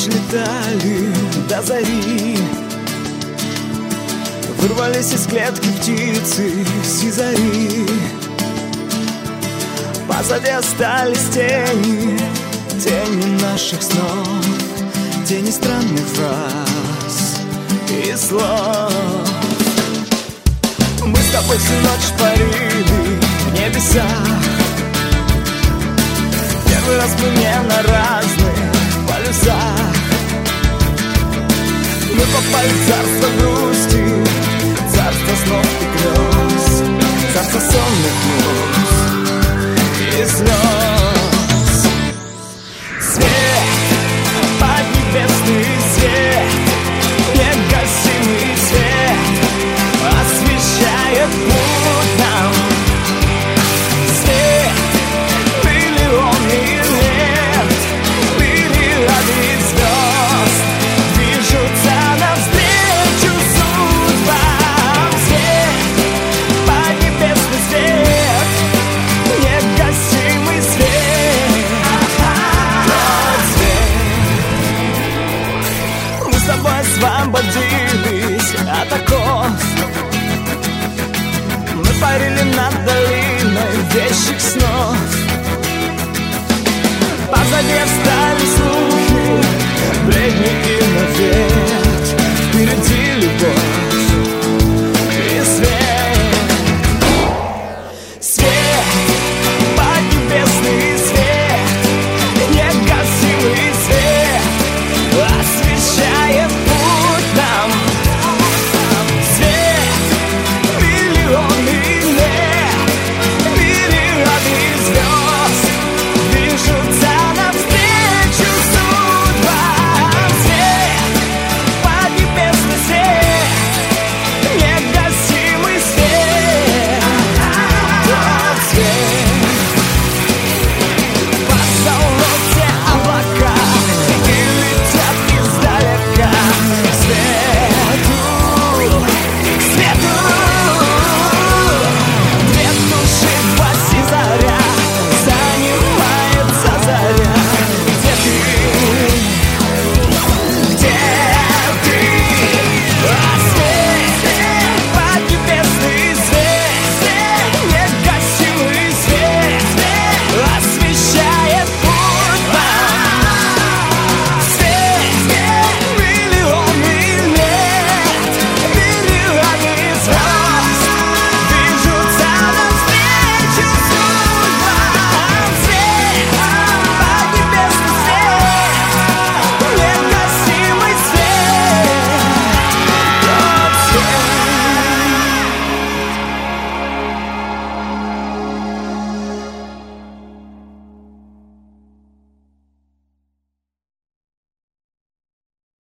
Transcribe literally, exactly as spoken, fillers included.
ночь летали до зари, вырвались из клетки птицы сизари. Позади остались тени, тени наших снов, тени странных фраз и слов. Мы с тобой всю ночь парили в небесах. Первый раз мы не на разных полюсах. Мы попали в царство грусти, царство снов и грез, царство сонных муз и слез. Свет, поднебесный свет, негасимый свет освещает путь нам. Свет, миллионы лет, мириады звезд движутся навстречу судьбам. Свет, поднебесный свет, негасимый свет, тот свет. Мы с тобой освободились от оков. Мы парили над долиной вещих снов. Позади остались слухи, бредни и